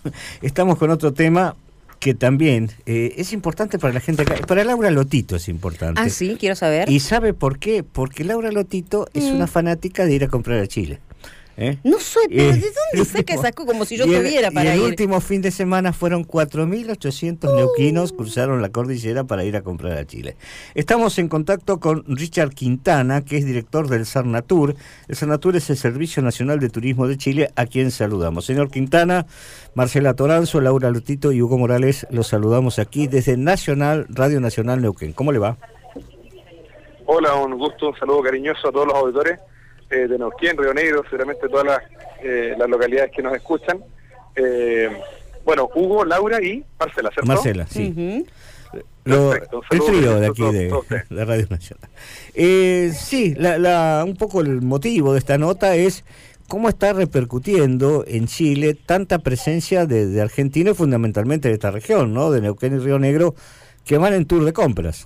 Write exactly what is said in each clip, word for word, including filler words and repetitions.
estamos con otro tema que también eh, es importante para la gente acá. Para Laura Lotito es importante. Ah, sí, quiero saber. ¿Y sabe por qué? Porque Laura Lotito mm. es una fanática de ir a comprar a Chile. ¿Eh? No soy, pero eh, ¿de dónde saca esa cosa? Como si yo el, tuviera para y el ir. El último fin de semana fueron cuatro mil ochocientos uh. neuquinos cruzaron la cordillera para ir a comprar a Chile. Estamos en contacto con Richard Quintana, que es director del Sarnatur. El Sarnatur es el Servicio Nacional de Turismo de Chile, a quien saludamos. Señor Quintana, Marcela Toranzo, Laura Lotito y Hugo Morales, los saludamos aquí desde Nacional, Radio Nacional Neuquén. ¿Cómo le va? Hola, un gusto, un saludo cariñoso a todos los auditores. Eh, de Neuquén, Río Negro, seguramente todas las, eh, las localidades que nos escuchan. Eh, bueno, Hugo, Laura y Marcela, ¿cierto? Marcela, sí. Uh-huh. Lo, el trío de aquí de, de Radio Nacional. Eh, sí, la, la, un poco el motivo de esta nota es cómo está repercutiendo en Chile tanta presencia de, de argentinos, fundamentalmente de esta región, ¿no? De Neuquén y Río Negro, que van en tour de compras.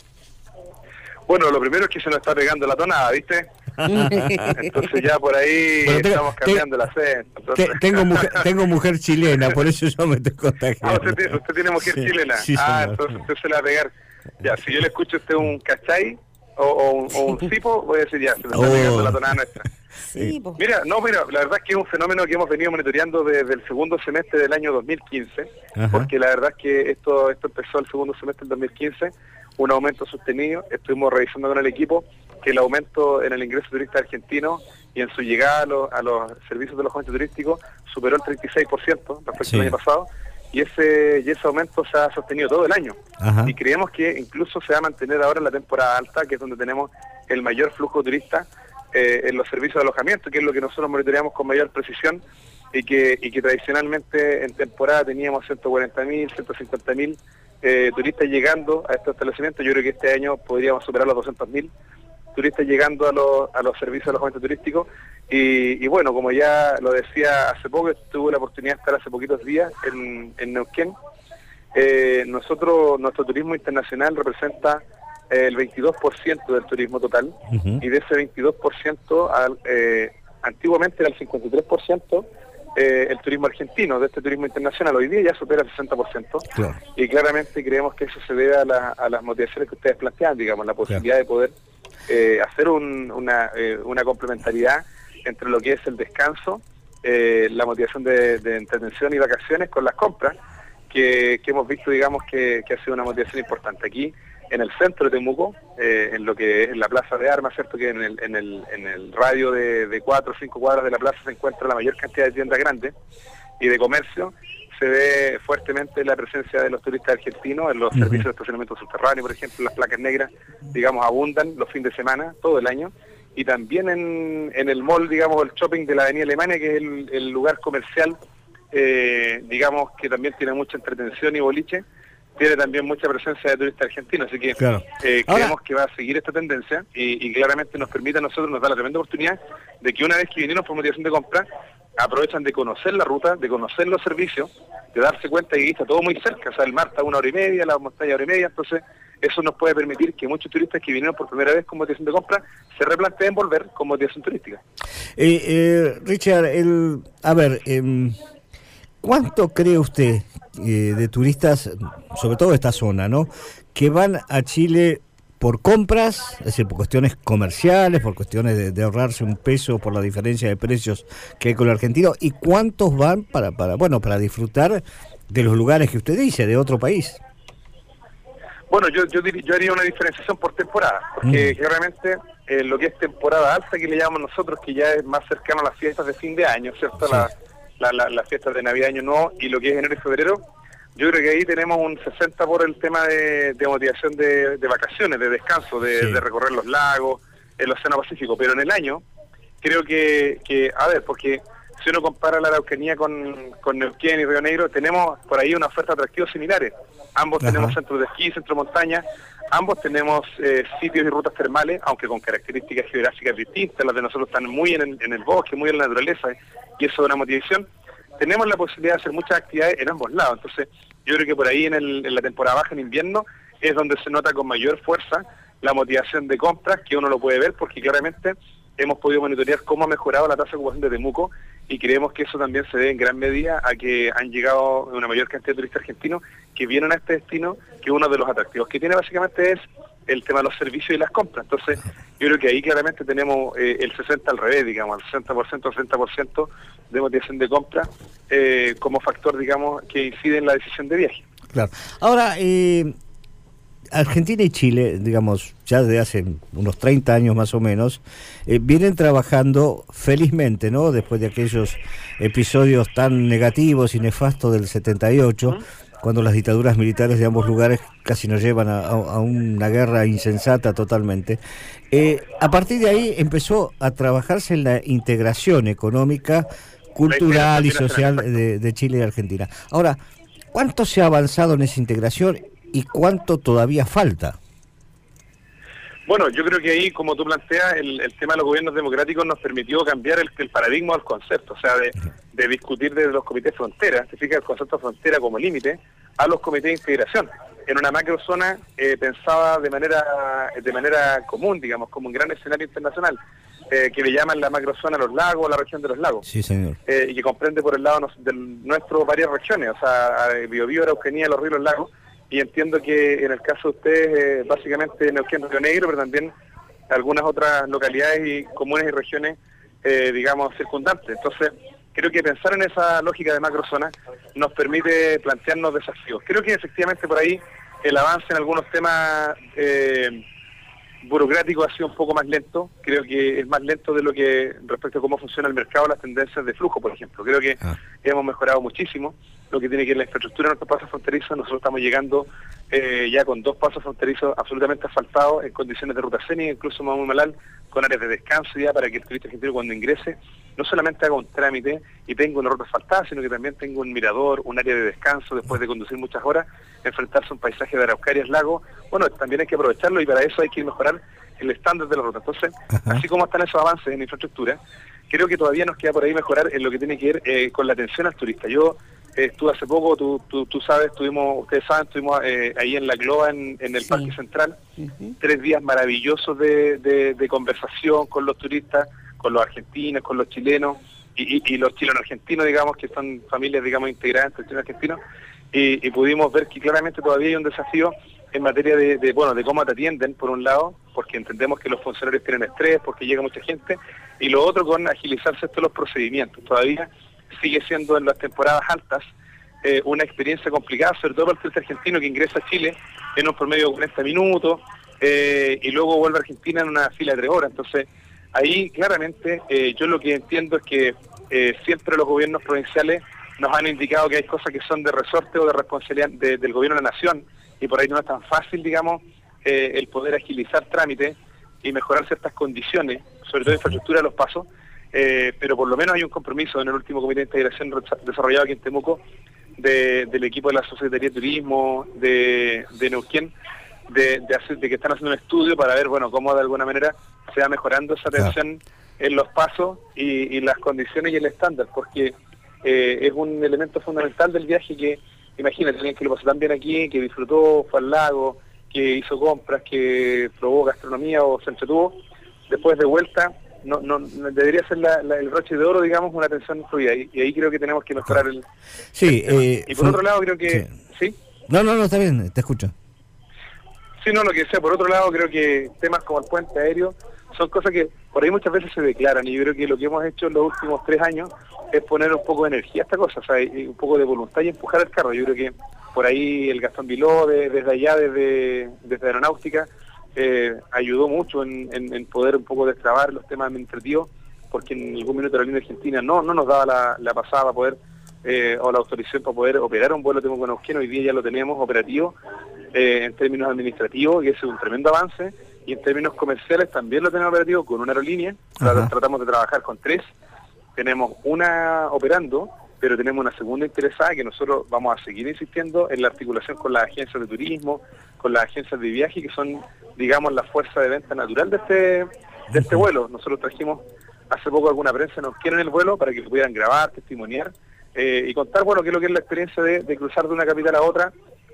Bueno, lo primero es que se nos está pegando la tonada, ¿viste? Entonces ya por ahí bueno, tengo, estamos cambiando te, el acento. Entonces... Te, tengo, mujer, tengo mujer chilena, por eso yo me estoy contagiando. Ah, ¿usted, usted tiene mujer sí, chilena? Sí, ah, señor. Entonces usted se la va a pegar. Ya, si yo le escucho a usted un cachai o, o, un, o un cipo, voy a decir ya, se me está oh. pegando la tonada nuestra. Sí, pues. Mira, no, mira, la verdad es que es un fenómeno que hemos venido monitoreando desde el segundo semestre del año dos mil quince, Ajá. porque la verdad es que esto, esto empezó el segundo semestre del dos mil quince, un aumento sostenido. Estuvimos revisando con el equipo que el aumento en el ingreso turista argentino y en su llegada a los, a los servicios de los agentes turísticos superó el treinta y seis por ciento respecto sí. al año pasado, y ese y ese aumento se ha sostenido todo el año. Ajá. Y creemos que incluso se va a mantener ahora en la temporada alta, que es donde tenemos el mayor flujo turista eh, en los servicios de alojamiento, que es lo que nosotros monitoreamos con mayor precisión, y que, y que tradicionalmente en temporada teníamos ciento cuarenta mil, ciento cincuenta mil Eh, turistas llegando a estos establecimientos. Yo creo que este año podríamos superar los doscientos mil turistas llegando a los, a los servicios de alojamiento turístico. Y, y bueno, como ya lo decía hace poco, tuve la oportunidad de estar hace poquitos días en, en Neuquén. Eh, nosotros, nuestro turismo internacional representa eh, el veintidós por ciento del turismo total, uh-huh. y de ese veintidós por ciento al, eh, antiguamente era el cincuenta y tres por ciento Eh, el turismo argentino, de este turismo internacional. Hoy día ya supera el sesenta por ciento, claro. Y claramente creemos que eso se debe a, la, a las motivaciones que ustedes plantean, digamos, la posibilidad, claro, de poder eh, hacer un, una, eh, una complementariedad entre lo que es el descanso, eh, la motivación de, de entretención y vacaciones con las compras, que, que hemos visto, digamos, que, que ha sido una motivación importante. Aquí, en el centro de Temuco, eh, en lo que es la Plaza de Armas, ¿cierto? Que en el, en el, en el radio de, de cuatro o cinco cuadras de la plaza se encuentra la mayor cantidad de tiendas grandes y de comercio. Se ve fuertemente la presencia de los turistas argentinos en los uh-huh. servicios de estacionamiento subterráneo, por ejemplo. Las placas negras, digamos, abundan los fines de semana, todo el año. Y también en, en el mall, digamos, el shopping de la Avenida Alemania, que es el, el lugar comercial, eh, digamos, que también tiene mucha entretención y boliche, tiene también mucha presencia de turistas argentinos, así que claro. eh, creemos Ahora, que va a seguir esta tendencia y, y claramente nos permite a nosotros, nos da la tremenda oportunidad de que una vez que vinieron por motivación de compra, aprovechan de conocer la ruta, de conocer los servicios, de darse cuenta de que está todo muy cerca, o sea, el mar está a una hora y media, la montaña hora y media, entonces eso nos puede permitir que muchos turistas que vinieron por primera vez con motivación de compra se replanteen volver con motivación turística. Eh, eh, Richard, el, a ver, eh, ¿cuánto cree usted eh, de turistas, sobre todo de esta zona, ¿no?, que van a Chile por compras, es decir, por cuestiones comerciales, por cuestiones de, de ahorrarse un peso por la diferencia de precios que hay con el argentino, y cuántos van para, para, bueno, para disfrutar de los lugares que usted dice, de otro país? Bueno, yo yo, dir, yo haría una diferenciación por temporada, porque mm. realmente eh, lo que es temporada alta, que le llamamos nosotros, que ya es más cercano a las fiestas de fin de año, ¿cierto? Sí. La, la, la, las fiestas de Navidad, Año Nuevo, y lo que es enero y febrero, yo creo que ahí tenemos un sesenta por el tema de, de motivación de, de vacaciones, de descanso, de, sí. de recorrer los lagos, el Océano Pacífico, pero en el año, creo que, que a ver, porque si uno compara la Araucanía con, con Neuquén y Río Negro, tenemos por ahí una oferta atractiva similares. Ambos Ajá. tenemos centros de esquí, centro de montaña, ambos tenemos eh, sitios y rutas termales, aunque con características geográficas distintas. Las de nosotros están muy en el, en el bosque, muy en la naturaleza, y eso es una motivación. Tenemos la posibilidad de hacer muchas actividades en ambos lados, entonces yo creo que por ahí en, el, en la temporada baja, en invierno, es donde se nota con mayor fuerza la motivación de compras, que uno lo puede ver, porque claramente hemos podido monitorear cómo ha mejorado la tasa de ocupación de Temuco, y creemos que eso también se debe en gran medida a que han llegado una mayor cantidad de turistas argentinos que vienen a este destino, que uno de los atractivos que tiene básicamente es el tema de los servicios y las compras. Entonces, yo creo que ahí claramente tenemos eh, el sesenta al revés, digamos, el sesenta por ciento, sesenta por ciento de motivación de compra eh, como factor, digamos, que incide en la decisión de viaje. Claro. Ahora, eh, Argentina y Chile, digamos, ya desde hace unos treinta años más o menos, eh, vienen trabajando felizmente, ¿no? Después de aquellos episodios tan negativos y nefastos del setenta y ocho, uh-huh. cuando las dictaduras militares de ambos lugares casi nos llevan a, a una guerra insensata totalmente. Eh, a partir de ahí empezó a trabajarse en la integración económica, cultural y social de, de Chile y Argentina. Ahora, ¿cuánto se ha avanzado en esa integración y cuánto todavía falta? Bueno, yo creo que ahí, como tú planteas, el, el tema de los gobiernos democráticos nos permitió cambiar el, el paradigma del concepto, o sea, de, de discutir desde los comités de frontera, se fija el concepto de frontera como límite, a los comités de integración. En una macrozona eh, pensada de manera de manera común, digamos, como un gran escenario internacional, eh, que le llaman la macrozona Los Lagos, la región de los lagos. Sí, señor. Eh, y que comprende por el lado nos, de nuestro varias regiones, o sea, Biobío, Araucanía, Los Ríos, Los Lagos. Y entiendo que en el caso de ustedes, eh, básicamente Neuquén, Río Negro, pero también algunas otras localidades y comunes y regiones, eh, digamos, circundantes. Entonces, creo que pensar en esa lógica de macrozona nos permite plantearnos desafíos. Creo que efectivamente por ahí el avance en algunos temas eh, burocráticos ha sido un poco más lento. Creo que es más lento de lo que respecto a cómo funciona el mercado, las tendencias de flujo, por ejemplo. Creo que ah. hemos mejorado muchísimo lo que tiene que ver la infraestructura de nuestros pasos fronterizos. Nosotros estamos llegando eh, ya con dos pasos fronterizos absolutamente asfaltados, en condiciones de ruta cénica, incluso más muy malal, con áreas de descanso ya para que el turista argentino cuando ingrese no solamente haga un trámite y tenga una ruta asfaltada, sino que también tenga un mirador, un área de descanso después de conducir muchas horas, enfrentarse a un paisaje de araucarias, lagos. Bueno, también hay que aprovecharlo y para eso hay que mejorar el estándar de la ruta. Entonces, Ajá. así como están esos avances en infraestructura, creo que todavía nos queda por ahí mejorar en lo que tiene que ver eh, con la atención al turista. Yo eh, estuve hace poco, tú, tú, tú sabes, estuvimos, ustedes saben, estuvimos eh, ahí en La Cloa, en, en el sí. Parque Central, uh-huh. tres días maravillosos de, de, de conversación con los turistas, con los argentinos, con los chilenos, y, y, y los chilenos argentinos, digamos, que son familias, digamos, integradas entre chilenos argentinos, y, y pudimos ver que claramente todavía hay un desafío en materia de, de, bueno, de cómo te atienden, por un lado, porque entendemos que los funcionarios tienen estrés, porque llega mucha gente, y lo otro con agilizarse estos los procedimientos. Todavía sigue siendo en las temporadas altas eh, una experiencia complicada, sobre todo para el turista argentino que ingresa a Chile en un promedio de cuarenta minutos, eh, y luego vuelve a Argentina en una fila de tres horas. Entonces, ahí claramente eh, yo lo que entiendo es que eh, siempre los gobiernos provinciales nos han indicado que hay cosas que son de resorte o de responsabilidad de, del gobierno de la nación, y por ahí no es tan fácil, digamos, eh, el poder agilizar trámites y mejorar ciertas condiciones, sobre todo infraestructura de los pasos, eh, pero por lo menos hay un compromiso en el último comité de integración desarrollado aquí en Temuco de, del equipo de la Secretaría de Turismo de, de Neuquén, de, de, hacer, de que están haciendo un estudio para ver, bueno, cómo de alguna manera se va mejorando esa atención en los pasos y, y las condiciones y el estándar, porque eh, es un elemento fundamental del viaje que, imagínate, alguien que lo pasó tan bien aquí, que disfrutó, fue al lago, que hizo compras, que probó gastronomía o se entretuvo, después de vuelta, no, no, no debería ser la, la, el broche de oro, digamos, una atención fluida, y, y ahí creo que tenemos que mejorar el... Sí, el eh, y por fue... otro lado creo que... ¿Sí? ¿Sí? No, no, no, está bien, te escucho. Sí, no, lo que sea, por otro lado creo que temas como el puente aéreo son cosas que por ahí muchas veces se declaran, y yo creo que lo que hemos hecho en los últimos tres años es poner un poco de energía a esta cosa, o sea, y un poco de voluntad y empujar el carro. Yo creo que por ahí el Gastón Viló, de, desde allá, desde, desde Aeronáutica, eh, ayudó mucho en, en, en poder un poco destrabar los temas administrativos, porque en algún minuto la línea argentina no no nos daba la, la pasada para poder, eh, o la autorización para poder operar un vuelo Temuco-Neuquén. Hoy día ya lo tenemos operativo eh, en términos administrativos, y ese es un tremendo avance, y en términos comerciales también lo tenemos operativo con una aerolínea. Ajá. Tratamos de trabajar con tres, tenemos una operando, pero tenemos una segunda interesada que nosotros vamos a seguir insistiendo en la articulación con las agencias de turismo, con las agencias de viaje, que son, digamos, la fuerza de venta natural de este de este vuelo. Nosotros trajimos hace poco alguna prensa, nos quieren el vuelo para que pudieran grabar, testimoniar eh, y contar, bueno, qué es lo que es la experiencia de, de cruzar de una capital a otra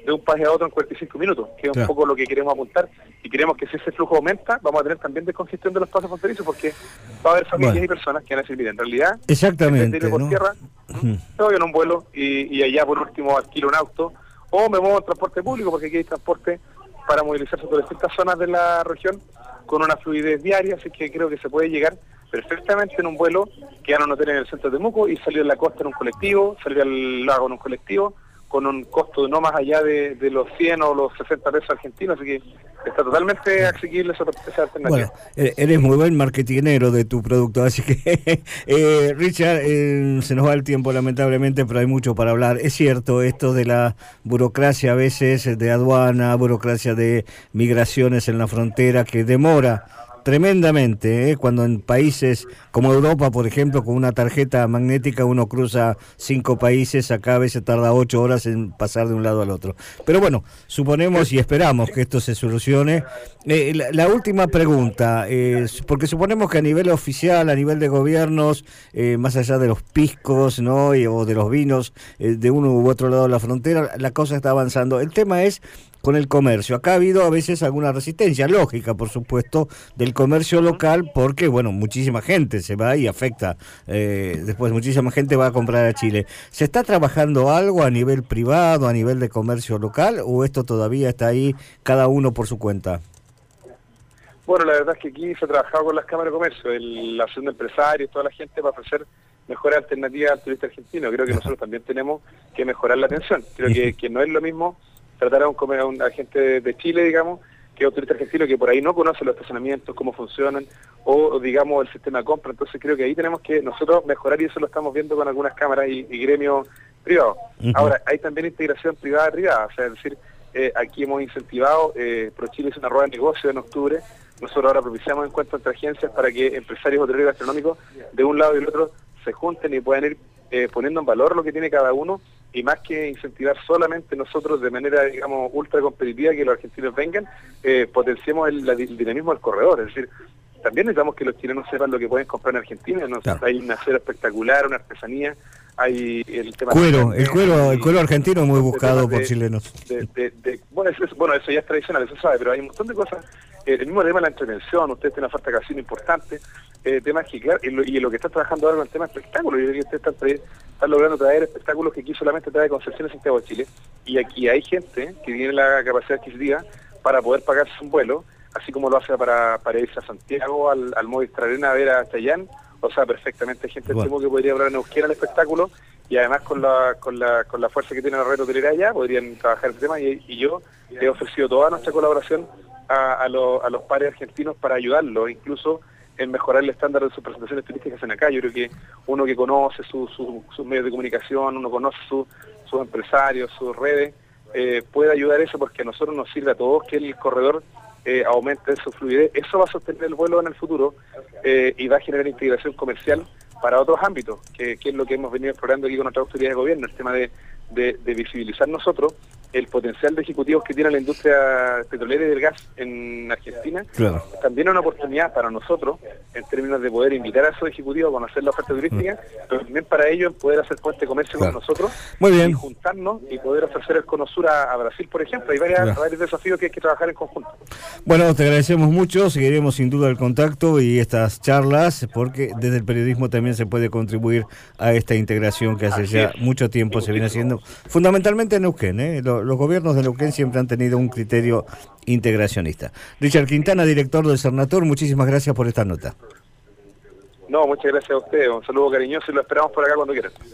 de un país a otro en cuarenta y cinco minutos, que es un poco lo que queremos apuntar, y queremos que si ese flujo aumenta, vamos a tener también descongestión de los pasos fronterizos, porque va a haber familias bueno. y personas que van a decir, mira, en realidad, exactamente, en vez de ir por ¿no? tierra, uh-huh. voy en un vuelo y, y allá por último alquilo un auto, o me muevo en transporte público, porque aquí hay transporte para movilizarse por distintas zonas de la región con una fluidez diaria, así que creo que se puede llegar perfectamente en un vuelo, quedar un hotel en el centro de Temuco y salir a la costa en un colectivo, salir al lago en un colectivo, con un costo no más allá de, de los cien o los sesenta pesos argentinos, así que está totalmente asequible esa, esa alternativa. Bueno, eres muy buen marketinero de tu producto, así que, eh, Richard, eh, se nos va el tiempo lamentablemente, pero hay mucho para hablar. Es cierto, esto de la burocracia a veces de aduana, burocracia de migraciones en la frontera, que demora tremendamente, ¿eh? Cuando en países como Europa, por ejemplo, con una tarjeta magnética uno cruza cinco países, acá a veces tarda ocho horas en pasar de un lado al otro. Pero bueno, suponemos y esperamos que esto se solucione. Eh, la, la última pregunta, eh, porque suponemos que a nivel oficial, a nivel de gobiernos, eh, más allá de los piscos, ¿no? Y, o de los vinos eh, de uno u otro lado de la frontera, la cosa está avanzando. El tema es con el comercio. Acá ha habido a veces alguna resistencia, lógica, por supuesto, del comercio local, porque, bueno, muchísima gente se va y afecta. Eh, después, muchísima gente va a comprar a Chile. ¿Se está trabajando algo a nivel privado, a nivel de comercio local, o esto todavía está ahí, cada uno por su cuenta? Bueno, la verdad es que aquí se ha trabajado con las cámaras de comercio, el, la asociación de empresarios, toda la gente, para ofrecer mejores alternativas al turista argentino. Creo que nosotros también tenemos que mejorar la atención. Creo que, que no es lo mismo tratar a un, a un agente de Chile, digamos, que a un turista argentino que por ahí no conoce los estacionamientos, cómo funcionan, o digamos el sistema de compra. Entonces creo que ahí tenemos que nosotros mejorar, y eso lo estamos viendo con algunas cámaras y, y gremios privados. Uh-huh. Ahora, hay también integración privada-privada, o sea, es decir, eh, aquí hemos incentivado, eh, ProChile hizo una rueda de negocio en octubre, nosotros ahora propiciamos encuentros entre agencias para que empresarios hoteleros y gastronómicos de un lado y del otro se junten y puedan ir eh, poniendo en valor lo que tiene cada uno, y más que incentivar solamente nosotros de manera, digamos, ultra competitiva que los argentinos vengan, eh, potenciemos el, el dinamismo del corredor. Es decir, también necesitamos que los chilenos sepan lo que pueden comprar en Argentina, ¿no? Claro. Hay una acera espectacular, una artesanía, hay el tema cuero, de, el cuero, el cuero argentino es muy buscado por de, chilenos. De, de, de, bueno, eso, bueno, eso ya es tradicional, eso sabe, pero hay un montón de cosas. Eh, el mismo tema de la entretención, ustedes tienen una oferta casino importante, eh, temas que, claro, y lo, y lo que está trabajando ahora con el tema de espectáculos, yo creo que ustedes están, traer, están logrando traer espectáculos que aquí solamente trae Concepción en Santiago de Chile, y aquí hay gente que tiene la capacidad adquisitiva para poder pagarse un vuelo, así como lo hace para, para irse a Santiago, al, al Movistar Arena a ver a Chayanne. O sea, perfectamente hay gente bueno. que podría hablar en Neuquén al espectáculo, y además con la con la con la fuerza que tiene la red hotelera allá podrían trabajar el tema, y, y yo he ofrecido toda nuestra colaboración a, a, lo, a los pares argentinos para ayudarlos, incluso en mejorar el estándar de sus presentaciones turísticas en acá. Yo creo que uno que conoce su, su, sus medios de comunicación, uno conoce su, sus empresarios, sus redes, eh, puede ayudar eso, porque a nosotros nos sirve a todos que el corredor Eh, aumente su fluidez. Eso va a sostener el vuelo en el futuro, eh, y va a generar integración comercial para otros ámbitos, que, que es lo que hemos venido explorando aquí con nuestra autoridad de gobierno, el tema de, de, de visibilizar nosotros el potencial de ejecutivos que tiene la industria petrolera y del gas en Argentina. Claro. También es una oportunidad para nosotros en términos de poder invitar a esos ejecutivos a conocer la oferta turística, mm. pero también para ellos poder hacer puente de comercio claro. con nosotros. Muy bien. Y juntarnos y poder ofrecer el Cono Sur a, a Brasil, por ejemplo. Hay varias, claro. varios desafíos que hay que trabajar en conjunto. Bueno, te agradecemos mucho, seguiremos sin duda el contacto y estas charlas, porque desde el periodismo también se puede contribuir a esta integración que hace Así ya es. mucho tiempo sí, se viene haciendo, fundamentalmente en Neuquén, ¿eh? Los, los gobiernos de Neuquén siempre han tenido un criterio integracionista. Richard Quintana, director del Cernatur, muchísimas gracias por esta nota. No, muchas gracias a ustedes, un saludo cariñoso y lo esperamos por acá cuando quieran.